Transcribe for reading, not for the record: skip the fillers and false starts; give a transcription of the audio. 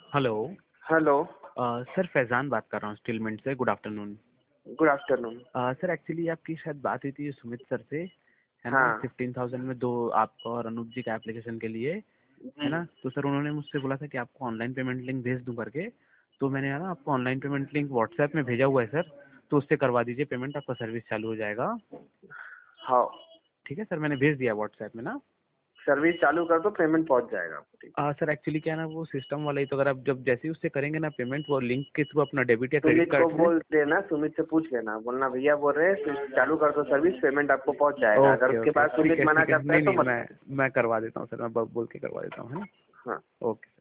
Hello. Hello. Sir Faizan बात कर रहा हूँ स्टीलमेंट से। Good afternoon. Good afternoon. Sir actually आपकी शायद बात हुई थी सुमित सर से, है ना? हाँ 15,000 में दो आपका और अनूप जी का एप्लीकेशन के लिए, है जी। ना? तो सर उन्होंने मुझसे बोला था कि आपको ऑनलाइन पेमेंट लिंक भेज दूं करके। तो मैंने है ना आपको ऑनलाइन पेमेंट लिंक व्हाट्सएप में भेजा हुआ है सर, तो उससे करवा दीजिए पेमेंट, आपका सर्विस चालू हो जाएगा। हाँ, ठीक है सर, मैंने भेज दिया व्हाट्सएप में ना। सर्विस चालू कर दो, पेमेंट पहुंच जाएगा आपको। ठीक है। सर एक्चुअली क्या है ना, वो सिस्टम वाला ही, तो अगर आप जब जैसे ही उससे करेंगे ना पेमेंट, वो लिंक के थ्रू अपना डेबिट या क्रेडिट सुमित को कार्ड से। बोल देना, सुमित से पूछ लेना, बोलना भैया बोल रहे हैं चालू कर दो सर्विस, पेमेंट आपको पहुंच जाएगा। अगर ओके उसके ओके, बाद सुमित मना ठीक है, करता है नहीं तो नहीं, मत। मैं करवा देता हूँ सर, मैं बोल के करवा देता हूँ, है ना? हाँ। ओके।